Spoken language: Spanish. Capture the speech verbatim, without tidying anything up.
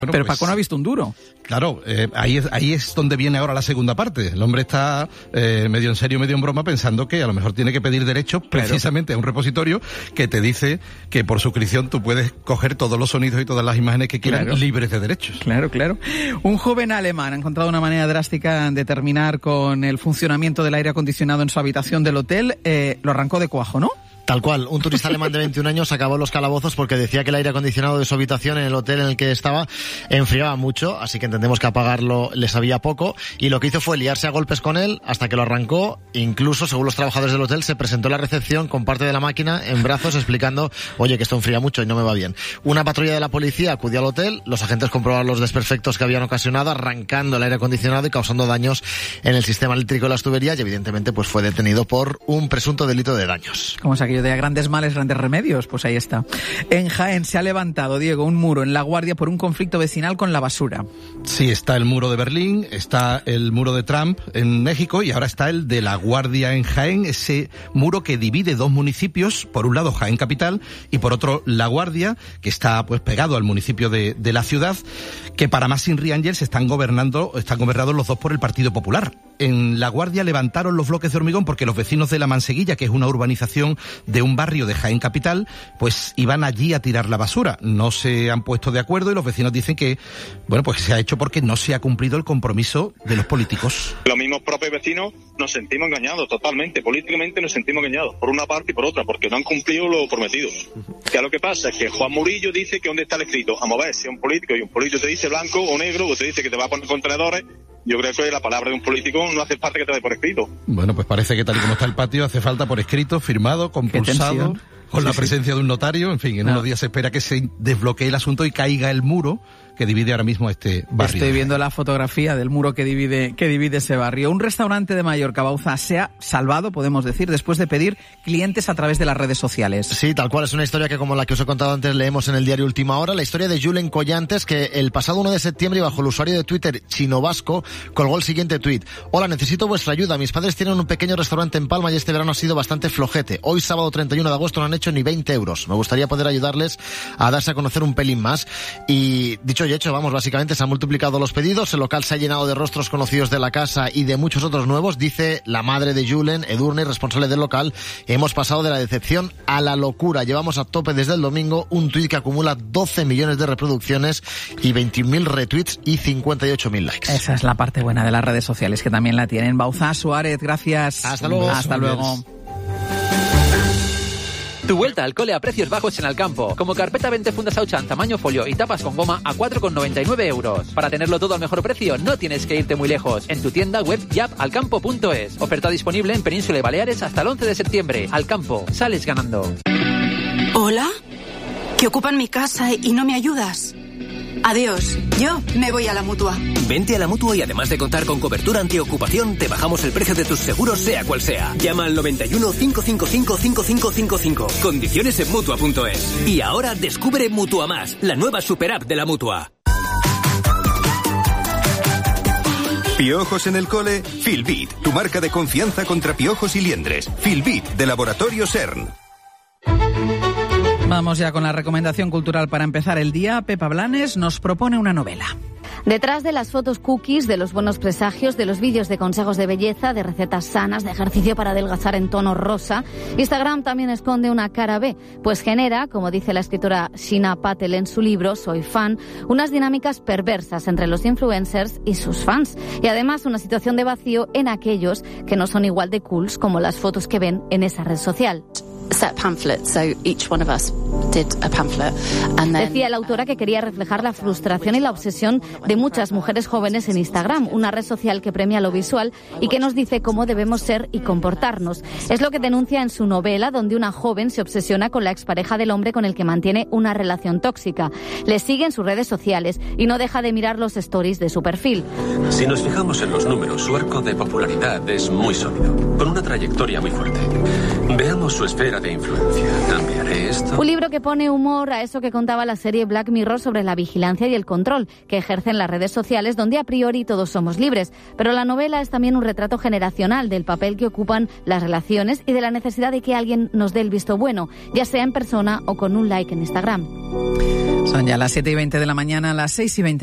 Bueno, Pero pues, Paco no ha visto un duro. Claro, eh, ahí, es, ahí es donde viene ahora la segunda parte. El hombre está eh, medio en serio, medio en broma, pensando que a lo mejor tiene que pedir derechos precisamente a un repositorio que te dice que por suscripción tú puedes coger todos los sonidos y todas las imágenes que quieras, claro, libres de derechos. Claro, claro. Un joven alemán ha encontrado una manera drástica de terminar con el funcionamiento del aire acondicionado en su habitación del hotel. Eh, lo arrancó de cuajo, ¿no? Tal cual, un turista alemán de veintiún años acabó en los calabozos porque decía que el aire acondicionado de su habitación en el hotel en el que estaba enfriaba mucho, así que entendemos que apagarlo le sabía poco, y lo que hizo fue liarse a golpes con él hasta que lo arrancó. Incluso, según los trabajadores del hotel, se presentó a la recepción con parte de la máquina en brazos explicando, oye, que esto enfría mucho y no me va bien. Una patrulla de la policía acudió al hotel, los agentes comprobaron los desperfectos que habían ocasionado, arrancando el aire acondicionado y causando daños en el sistema eléctrico de las tuberías, y evidentemente pues fue detenido por un presunto delito de daños. Como es aquello de grandes males, grandes remedios, pues ahí está. En Jaén se ha levantado, Diego, un muro en La Guardia por un conflicto vecinal con la basura. Sí, está el muro de Berlín, está el muro de Trump en México y ahora está el de La Guardia en Jaén, ese muro que divide dos municipios, por un lado Jaén capital y por otro La Guardia, que está pues pegado al municipio de, de la ciudad, que para más Inri Ángels están gobernando, están gobernados los dos por el Partido Popular. En La Guardia levantaron los bloques de hormigón porque los vecinos de La Manseguilla, que es una urbanización de un barrio de Jaén capital, pues iban allí a tirar la basura. No se han puesto de acuerdo y los vecinos dicen que, bueno, pues se ha hecho porque no se ha cumplido el compromiso de los políticos. Los mismos propios vecinos nos sentimos engañados totalmente, políticamente nos sentimos engañados, por una parte y por otra, porque no han cumplido lo prometido. Ya lo que pasa es que Juan Murillo dice que dónde está el escrito. Vamos a ver, si es un político y un político te dice blanco o negro, o te dice que te va a poner contenedores, yo creo que la palabra de un político no hace falta que te dé por escrito. Bueno, pues parece que tal y como está el patio hace falta por escrito, firmado, compulsado, con sí, la presencia sí. de un notario. En fin, en no. unos días se espera que se desbloquee el asunto y caiga el muro que divide ahora mismo este barrio. Estoy viendo la fotografía del muro que divide que divide ese barrio. Un restaurante de Mallorca, Bauza, se ha salvado, podemos decir, después de pedir clientes a través de las redes sociales. Sí, tal cual. Es una historia que, como la que os he contado antes, leemos en el diario Última Hora. La historia de Julen Collantes, que el pasado uno de septiembre, bajo el usuario de Twitter Chino Vasco, colgó el siguiente tuit. Hola, necesito vuestra ayuda. Mis padres tienen un pequeño restaurante en Palma y este verano ha sido bastante flojete. Hoy, sábado treinta y uno de agosto, no han hecho ni veinte euros. Me gustaría poder ayudarles a darse a conocer un pelín más. Y dicho y hecho, vamos, básicamente se han multiplicado los pedidos, el local se ha llenado de rostros conocidos de la casa y de muchos otros nuevos. Dice la madre de Julen, Edurne, responsable del local, hemos pasado de la decepción a la locura. Llevamos a tope desde el domingo un tuit que acumula doce millones de reproducciones y veintiún mil retweets y cincuenta y ocho mil likes. Esa es la parte buena de las redes sociales, que también la tienen. Bauza, Suárez, gracias. Hasta luego. Hasta luego. Tu vuelta al cole a precios bajos en Alcampo. Como carpeta veinte fundas Auchan, tamaño folio y tapas con goma a cuatro con noventa y nueve euros. Para tenerlo todo al mejor precio, no tienes que irte muy lejos. En tu tienda web y app alcampo punto es. Oferta disponible en Península y Baleares hasta el once de septiembre. Alcampo, sales ganando. ¿Hola? Que ocupan mi casa y no me ayudas. Adiós, yo me voy a la Mutua. Vente a la Mutua y además de contar con cobertura antiocupación, te bajamos el precio de tus seguros sea cual sea. Llama al noventa y uno, cinco cinco cinco, cinco cinco cinco cinco. Condiciones en Mutua punto es. Y ahora descubre Mutua Más, la nueva super app de la Mutua. ¿Piojos en el cole? Filbit, tu marca de confianza contra piojos y liendres. Filbit, de Laboratorio CERN. Vamos ya con la recomendación cultural para empezar el día. Pepa Blanes nos propone una novela. Detrás de las fotos cookies, de los buenos presagios, de los vídeos de consejos de belleza, de recetas sanas, de ejercicio para adelgazar en tono rosa, Instagram también esconde una cara B, pues genera, como dice la escritora Sheena Patel en su libro Soy Fan, unas dinámicas perversas entre los influencers y sus fans, y además una situación de vacío en aquellos que no son igual de cools como las fotos que ven en esa red social. Decía la autora que quería reflejar la frustración y la obsesión de muchas mujeres jóvenes en Instagram, una red social que premia lo visual y que nos dice cómo debemos ser y comportarnos. Es lo que denuncia en su novela, donde una joven se obsesiona con la expareja del hombre con el que mantiene una relación tóxica. Le sigue en sus redes sociales y no deja de mirar los stories de su perfil. Si nos fijamos en los números, su arco de popularidad es muy sólido, con una trayectoria muy fuerte. Veamos su esfera de influencia. Cambiaré. de esto? Un libro que pone humor a eso que contaba la serie Black Mirror sobre la vigilancia y el control que ejercen las redes sociales, donde a priori todos somos libres. Pero la novela es también un retrato generacional del papel que ocupan las relaciones y de la necesidad de que alguien nos dé el visto bueno, ya sea en persona o con un like en Instagram. Son ya las siete y veinte de la mañana, las seis y veinte.